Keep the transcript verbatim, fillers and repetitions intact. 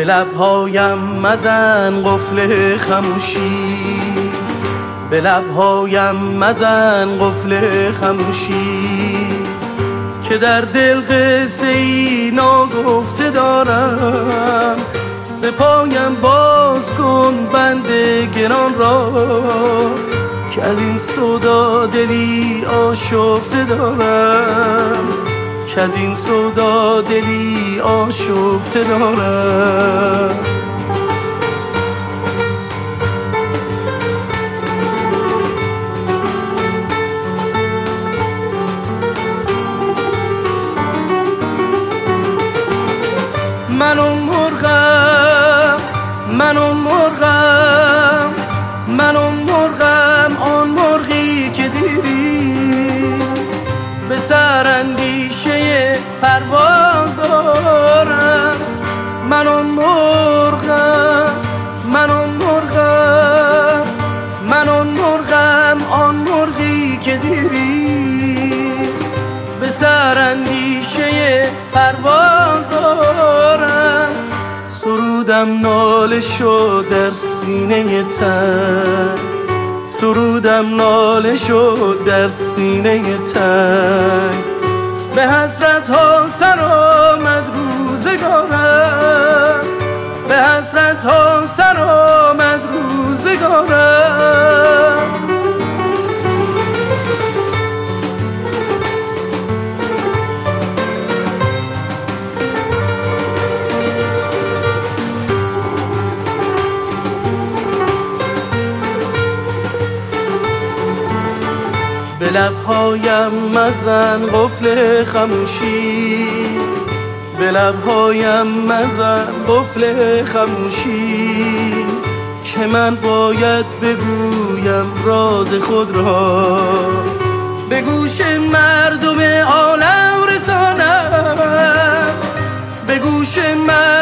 لبهایم مزن قفل خموشی، به لبهایم مزن قفل خموشی، که در دل قصه ای ناگفته دارم. ز پایم باز کن بند گران را، که از این سودا دلی آشفته دارم، که از این سودا دلی آشفته دارم. من اون مرغم، من اون مرغم، من اون مرغم، آن مرغی که دیریست به سراندیشه پرواز دارم. من اون مرغم، من اون مرغم، من اون مرغم، آن مرغی که دیریست به سراندیشه پرواز دارم. سرودم ناله شد در سینه تنگ، سرودم ناله شد در سینه تنگ، به حسرت ها سر آمد روزگارم، به حسرت ها سر آمد روزگارم. به لبهایم مزن قفل خموشی، به لبهایم مزن قفل خموشی، که من باید بگویم راز خود را، به گوش مردم عالم رسانم، به گوش مردم